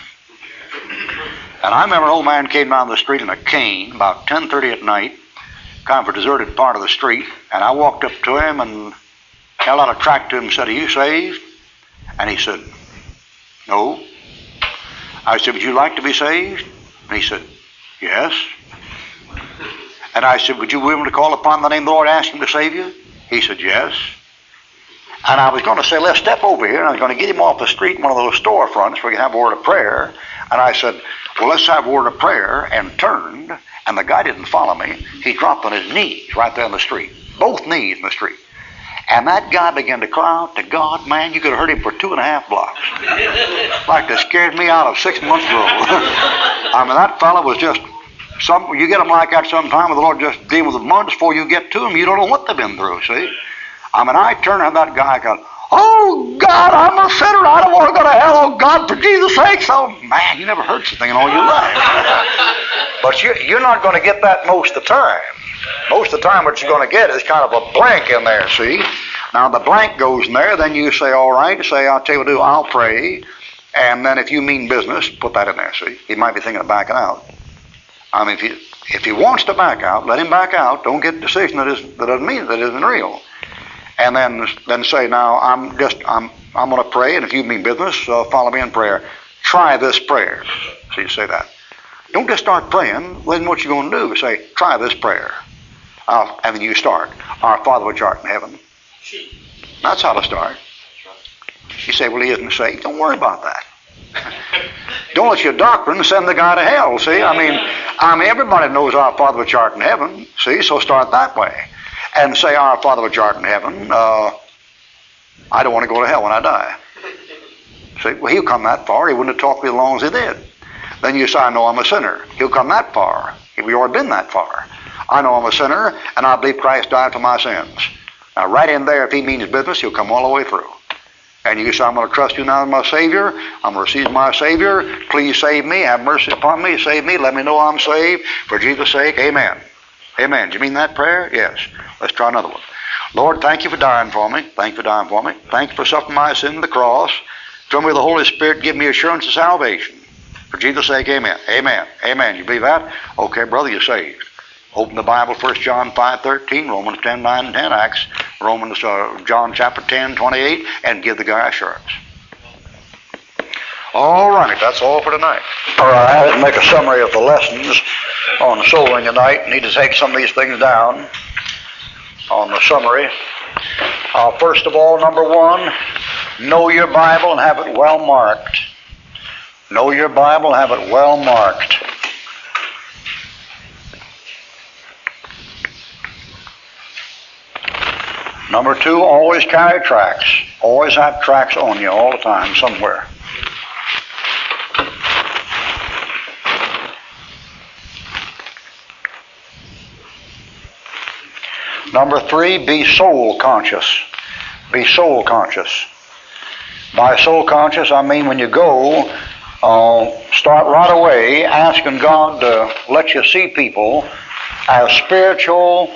And I remember an old man came down the street in a cane about 10:30 at night, kind of a deserted part of the street, and I walked up to him and held out a tract to him and said, are you saved? And he said, no. I said, would you like to be saved? And he said, yes. And I said, would you be willing to call upon the name of the Lord and ask him to save you? He said, yes. And I was going to say, let's step over here, and I was going to get him off the street in one of those storefronts where we can have a word of prayer. And I said, well, let's have a word of prayer, and turned, and the guy didn't follow me. He dropped on his knees right there in the street, both knees in the street. And that guy began to cry out to God. Man, you could have heard him for 2.5 blocks. Like they scared me out of 6 months ago. I mean, that fellow was just, you get them like that sometime, and the Lord just deal with them once before you get to them. You don't know what they've been through, see? I mean, I turned on that guy, I go, oh, God, I'm a sinner. I don't want to go to hell. Oh, God, for Jesus' sake. So, man, you never heard something in all your life. But you're not going to get that most of the time. Most of the time what you're going to get is kind of a blank in there, see? Now, the blank goes in there. Then you say, all right, say, I'll tell you what to do. I'll pray. And then if you mean business, put that in there, see? He might be thinking of backing out. I mean, if he wants to back out, let him back out. Don't get a decision that doesn't mean that isn't real. And then say, now, I'm going to pray, and if you mean business, follow me in prayer. Try this prayer. So you say that. Don't just start praying. Then what you're going to do is say, try this prayer. And then you start. Our Father which art in heaven. That's how to start. You say, well, he isn't saved. Don't worry about that. Don't let your doctrine send the guy to hell, see? I mean, everybody knows our Father which art in heaven, see? So start that way. And say, our Father which art in heaven, I don't want to go to hell when I die. See, well, he'll come that far. He wouldn't have talked to me as long as he did. Then you say, I know I'm a sinner. He'll come that far. We've already been that far. I know I'm a sinner, and I believe Christ died for my sins. Now, right in there, if he means business, he'll come all the way through. And you say, I'm going to trust you now as my Savior. I'm going to receive my Savior. Please save me. Have mercy upon me. Save me. Let me know I'm saved. For Jesus' sake, amen. Amen. Do you mean that prayer? Yes. Let's try another one. Lord, thank you for dying for me. Thank you for dying for me. Thank you for suffering my sin on the cross. Fill me with the Holy Spirit. Give me assurance of salvation. For Jesus' sake, amen. Amen. Amen. You believe that? Okay, brother, you're saved. Open the Bible, 1 John 5:13, Romans 10:9 and 10, Acts, John chapter 10, 28, and give the guy assurance. All right, that's all for tonight. All right, I didn't make a summary of the lessons on sowing tonight. Need to take some of these things down on the summary. First of all, number 1, know your Bible and have it well marked. Know your Bible and have it well marked. Number 2, always carry tracts. Always have tracts on you all the time, somewhere. Number 3, be soul conscious. Be soul conscious. By soul conscious, I mean when you go, start right away asking God to let you see people as spiritual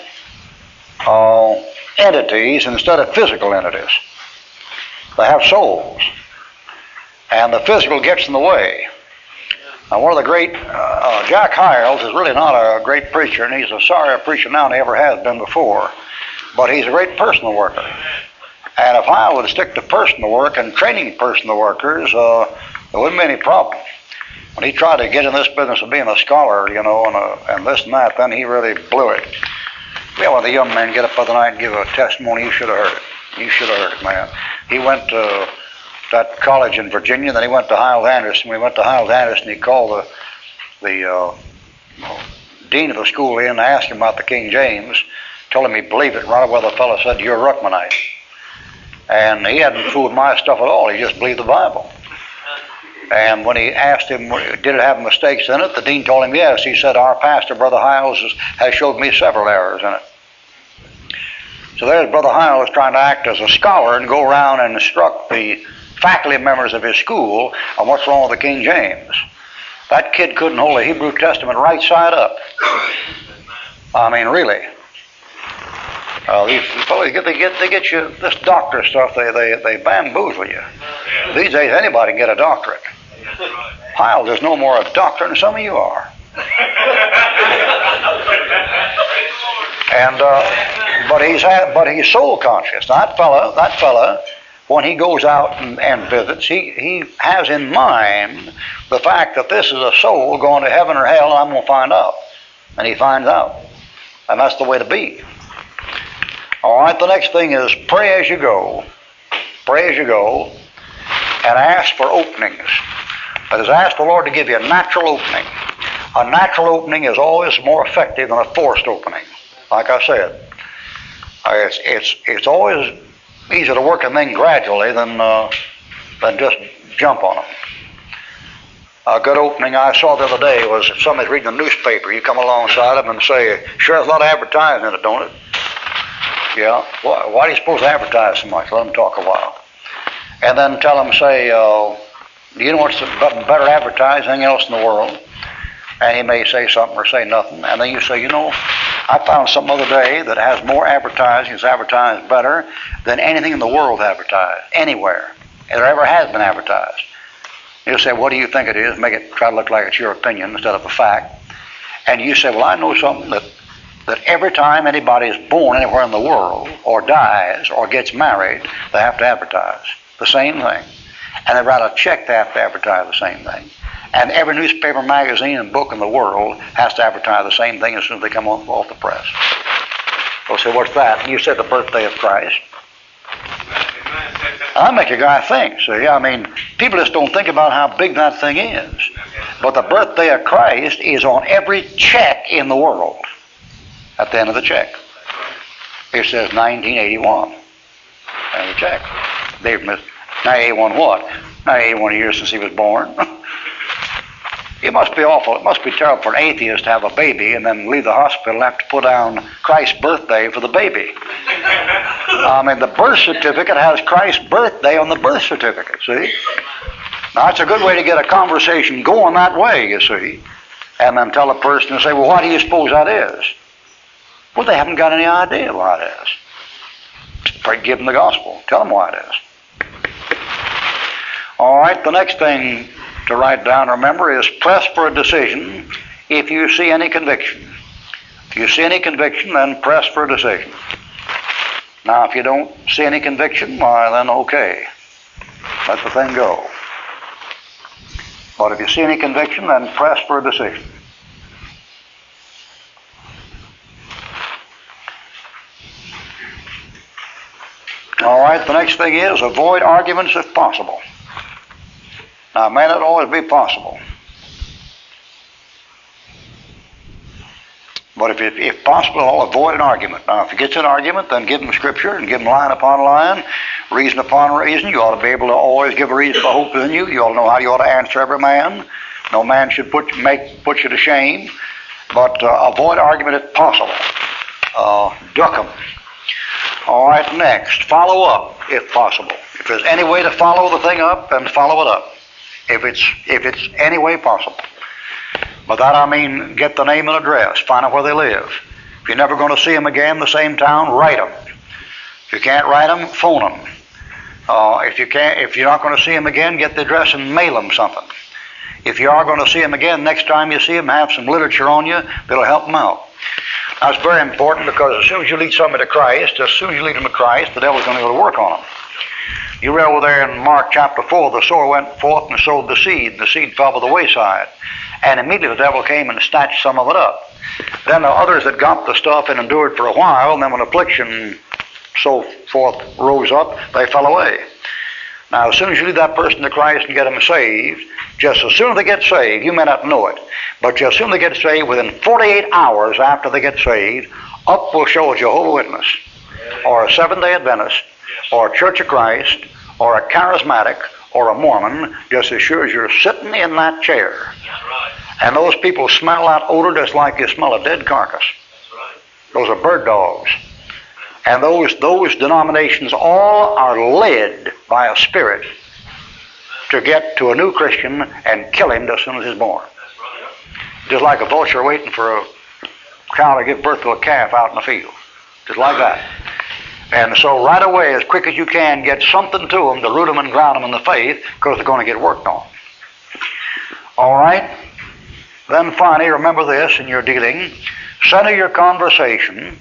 entities instead of physical entities. They have souls. And the physical gets in the way. Now, one of the great, Jack Hyles is really not a great preacher, and he's a sorrier preacher now than he ever has been before. But he's a great personal worker. And if I would stick to personal work and training personal workers, there wouldn't be any problem. When he tried to get in this business of being a scholar, and this and that, then he really blew it. We had one of the young men get up the other night and give a testimony. You should have heard it. You should have heard it, man. He went to that college in Virginia, then he went to Hyles Anderson. When he went to Hyles Anderson, he called the dean of the school in and asked him about the King James, told him he believed it. Right away the fellow said, "You're a Ruckmanite." And he hadn't fooled my stuff at all. He just believed the Bible. And when he asked him, did it have mistakes in it, the dean told him yes. He said, "Our pastor, Brother Hiles, has showed me several errors in it." So there's Brother Hiles trying to act as a scholar and go around and instruct the faculty members of his school on what's wrong with the King James. That kid couldn't hold the Hebrew Testament right side up. I mean, really. These fellows, they get you this doctor stuff. They bamboozle you. These days, anybody can get a doctorate. Hiles is no more a doctor than some of you are. And but he's soul conscious. That fella, when he goes out and visits, he has in mind the fact that this is a soul going to heaven or hell, and I'm going to find out. And he finds out, and that's the way to be. All right, the next thing is pray as you go. Pray as you go and ask for openings. That is, ask the Lord to give you a natural opening. A natural opening is always more effective than a forced opening. Like I said, it's always easier to work a thing gradually than just jump on them. A good opening I saw the other day was if somebody's reading a newspaper, you come alongside them and say, "Sure, there's a lot of advertising in it, don't it?" "Yeah." "Why do you suppose to advertise so much?" Let them talk a while. And then tell them, say, "Do you know what's better advertised than anything else in the world?" And he may say something or say nothing. And then you say, "You know, I found some other day that has more advertising, it's advertised better than anything in the world advertised, anywhere. There ever has been advertised." You say, "What do you think it is?" Make it try to look like it's your opinion instead of a fact. And you say, "Well, I know something that every time anybody is born anywhere in the world or dies or gets married, they have to advertise the same thing. And they write a check, they have to advertise the same thing. And every newspaper, magazine, and book in the world has to advertise the same thing as soon as they come off the press." They'll say, "What's that?" And you said the birthday of Christ. I make a guy think. See, I mean, people just don't think about how big that thing is. But the birthday of Christ is on every check in the world. At the end of the check, it says 1981. And the check. They've missed 1981 what? 1981 years since he was born. It must be awful. It must be terrible for an atheist to have a baby and then leave the hospital and have to put down Christ's birthday for the baby. I mean, the birth certificate has Christ's birthday on the birth certificate, see? Now, it's a good way to get a conversation going that way, you see. And then tell a person and say, "Well, why do you suppose that is?" Well, they haven't got any idea why it is. Give them the gospel. Tell them why it is. All right, the next thing to write down, remember, is press for a decision if you see any conviction. If you see any conviction, then press for a decision. Now, if you don't see any conviction, why, then okay. Let the thing go. But if you see any conviction, then press for a decision. All right, the next thing is avoid arguments if possible. Now, it may not always be possible. But if possible, I'll avoid an argument. Now, if it gets an argument, then give them Scripture and give them line upon line, reason upon reason. You ought to be able to always give a reason for hope in you. You ought to know how you ought to answer every man. No man should put you to shame. But avoid argument if possible. Duck them. All right, next, follow up if possible. If there's any way to follow the thing up, then follow it up. If it's any way possible. By that I mean get the name and address, find out where they live. If you're never going to see them again in the same town, write them. If you can't write them, phone them. If you're not going to see them again, get the address and mail them something. If you are going to see them again, next time you see them, have some literature on you that'll help them out. That's very important because as soon as you lead somebody to Christ, the devil's going to go to work on them. You read over there in Mark chapter 4, the sower went forth and sowed the seed. The seed fell by the wayside. And immediately the devil came and snatched some of it up. Then the others that got the stuff and endured for a while, and then when affliction so forth rose up, they fell away. Now, as soon as you lead that person to Christ and get them saved, just as soon as they get saved, you may not know it, but just as soon as they get saved, within 48 hours after they get saved, up will show a Jehovah's Witness, or a Seventh-day Adventist, or a Church of Christ, or a Charismatic, or a Mormon, just as sure as you're sitting in that chair. And those people smell that odor just like you smell a dead carcass. Those are bird dogs. And those denominations all are led by a spirit to get to a new Christian and kill him as soon as he's born. Just like a vulture waiting for a cow to give birth to a calf out in the field. Just like that. And so right away, as quick as you can, get something to them to root them and ground them in the faith, because they're going to get worked on. All right? Then finally, remember this in your dealing. Center your conversation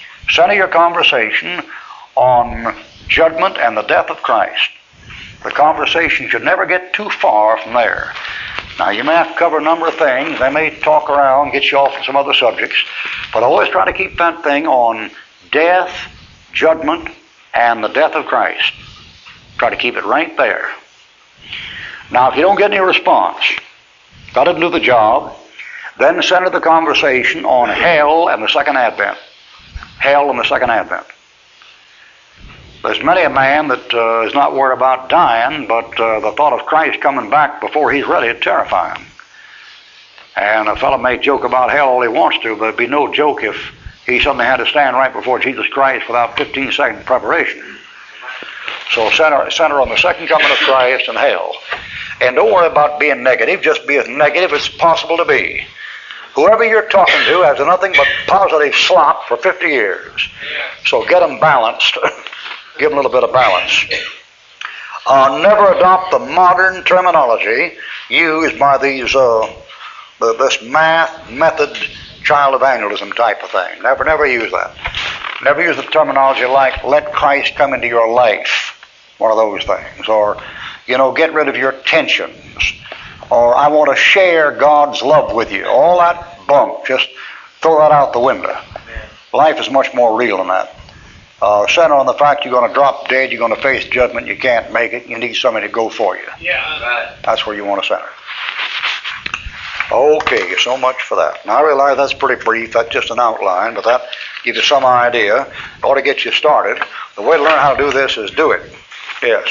on judgment and the death of Christ. The conversation should never get too far from there. Now, you may have to cover a number of things. They may talk around, get you off on some other subjects, but always try to keep that thing on death, judgment, and the death of Christ. Try to keep it right there. Now, if you don't get any response, that didn't do the job, then center the conversation on hell and the second advent. Hell and the second advent. There's many a man that is not worried about dying, but the thought of Christ coming back before he's ready would terrify him. And a fellow may joke about hell all he wants to, but it'd be no joke if he suddenly had to stand right before Jesus Christ without 15 seconds preparation. So center on the second coming of Christ and hell. And don't worry about being negative, just be as negative as possible to be. Whoever you're talking to has nothing but positive slop for 50 years. So get them balanced. Give them a little bit of balance. Never adopt the modern terminology used by these this math method child evangelism type of thing. Never use that. Never use the terminology like let Christ come into your life. One of those things. Or, get rid of your tensions. Or I want to share God's love with you. All that bunk, just throw that out the window. Life is much more real than that. Center on the fact you're going to drop dead, you're going to face judgment, you can't make it, you need somebody to go for you. Yeah, right. That's where you want to center. Okay, so much for that. Now I realize that's pretty brief, that's just an outline, but that gives you some idea. It ought to get you started. The way to learn how to do this is do it. Yes.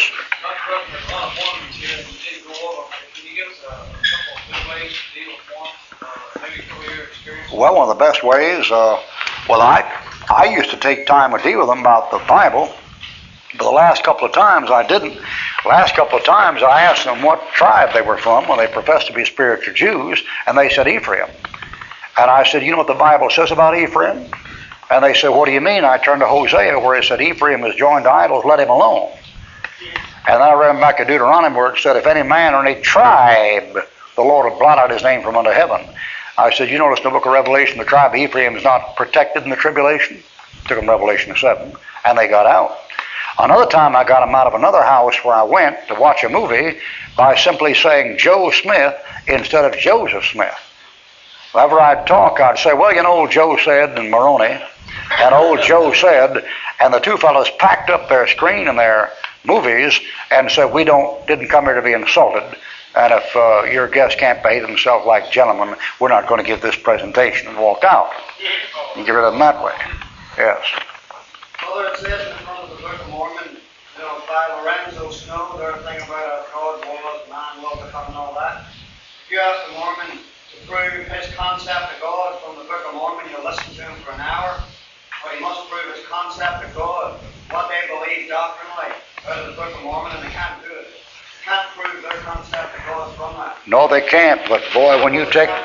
Well, one of the best ways, I used to take time to deal with them about the Bible, but the last couple of times I didn't. The last couple of times I asked them what tribe they were from when they professed to be spiritual Jews, and they said Ephraim. And I said, you know what the Bible says about Ephraim? And they said, what do you mean? I turned to Hosea where it said Ephraim is joined to idols, let him alone. And then I read back to Deuteronomy where it said, if any man or any tribe, the Lord will blot out his name from under heaven. I said, you notice in the book of Revelation, the tribe of Ephraim is not protected in the tribulation. Took them Revelation 7, and they got out. Another time I got them out of another house where I went to watch a movie by simply saying Joe Smith instead of Joseph Smith. Whenever I'd talk, I'd say, well, old Joe said, and Maroney, and old Joe said, and the two fellows packed up their screen and their movies and said, we didn't come here to be insulted, and if your guests can't behave themselves like gentlemen, we're not going to give this presentation, and walked out. And get rid of them that way. Yes. Well, it says in front of the Book of Mormon, by Lorenzo Snow, their thing about how God was, man will become and all that. If you ask the Mormon to prove his concept of God from the Book of Mormon, you'll listen to him for an hour. But he must prove his concept of God, what they believe doctrinally, out of the Book of Mormon, and they can't do it. They can't prove their concept of God from that. No, they can't, but boy, when you've taken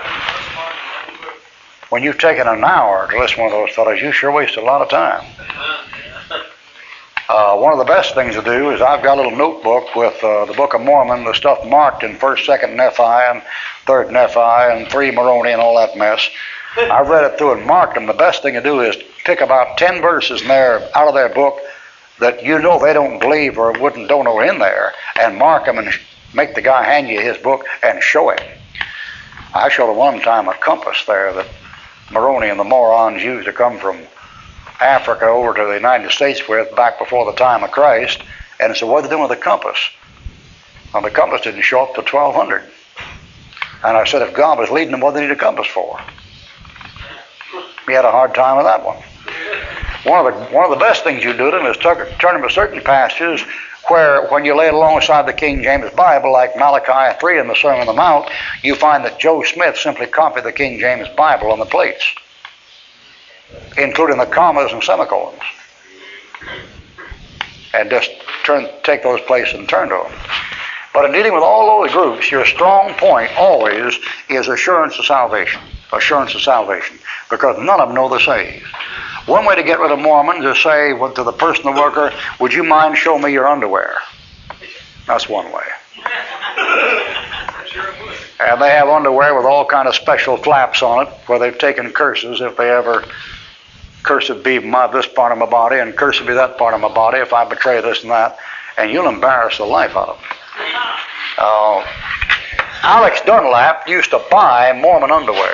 an hour to listen to one of those fellows, you sure waste a lot of time. One of the best things to do is I've got a little notebook with the Book of Mormon, the stuff marked in 1st, 2nd Nephi, and 3rd Nephi, and 3 Moroni, and all that mess. I've read it through and marked them. The best thing to do is pick about 10 verses in there out of their book that they don't believe or don't know are in there, and mark them and make the guy hand you his book and show him. I showed him one time a compass there that Moroni and the morons used to come from Africa over to the United States with back before the time of Christ. And I said, what are they doing with the compass? And the compass didn't show up till 1200. And I said, if God was leading them, what did he need a compass for? He had a hard time with that one. One of the best things you do to them is turn them to certain passages where, when you lay it alongside the King James Bible, like Malachi 3 and the Sermon on the Mount, you find that Joe Smith simply copied the King James Bible on the plates, including the commas and semicolons, and just take those places and turn to them. But in dealing with all those groups, your strong point always is assurance of salvation. Assurance of salvation. Because none of them know they're saved. One way to get rid of Mormons is say to the personal worker, would you mind showing me your underwear? That's one way. And they have underwear with all kind of special flaps on it where they've taken curses if they ever, cursed be this part of my body and cursed be that part of my body if I betray this and that. And you'll embarrass the life out of them. Alex Dunlap used to buy Mormon underwear.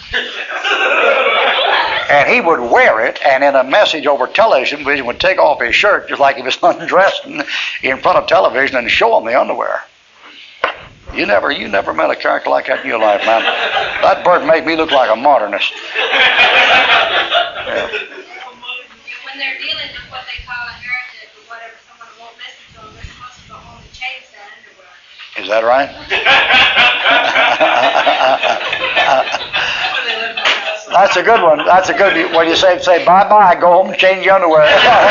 And he would wear it, and in a message over television, he would take off his shirt just like he was undressing in front of television and show them the underwear. You never met a character like that in your life, man. That bird made me look like a modernist. Yeah. When they're dealing with what they call a heretic or whatever, someone won't listen to them, they're supposed to go home and change that underwear. Is that right? That's a good one. That's a good when you say bye-bye, go home and change your underwear.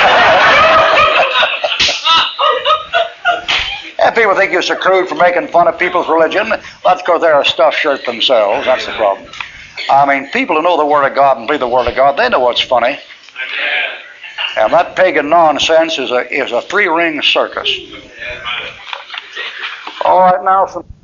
And people think you're so crude for making fun of people's religion. That's because they're a stuffed shirt themselves. That's the problem. I mean, people who know the Word of God and believe the Word of God, they know what's funny. And that pagan nonsense is a three-ring circus. All right, now some...